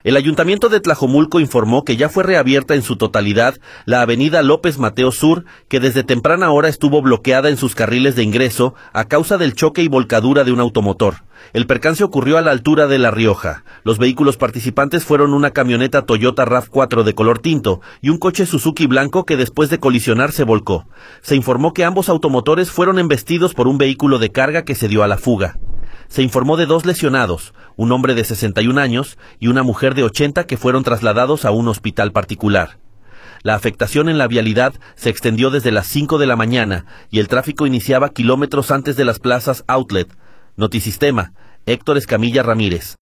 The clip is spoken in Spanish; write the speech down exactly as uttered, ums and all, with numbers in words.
El Ayuntamiento de Tlajomulco informó que ya fue reabierta en su totalidad la avenida López Mateos Sur, que desde temprana hora estuvo bloqueada en sus carriles de ingreso a causa del choque y volcadura de un automotor. El percance ocurrió a la altura de La Rioja. Los vehículos participantes fueron una camioneta Toyota RAV cuatro de color tinto y un coche Suzuki blanco que después de colisionar se volcó. Se informó que ambos automotores fueron embestidos por un vehículo de carga que se dio a la fuga. Se informó de dos lesionados, un hombre de sesenta y un años y una mujer de ochenta que fueron trasladados a un hospital particular. La afectación en la vialidad se extendió desde las cinco de la mañana y el tráfico iniciaba kilómetros antes de las plazas Outlet. Notisistema, Héctor Escamilla Ramírez.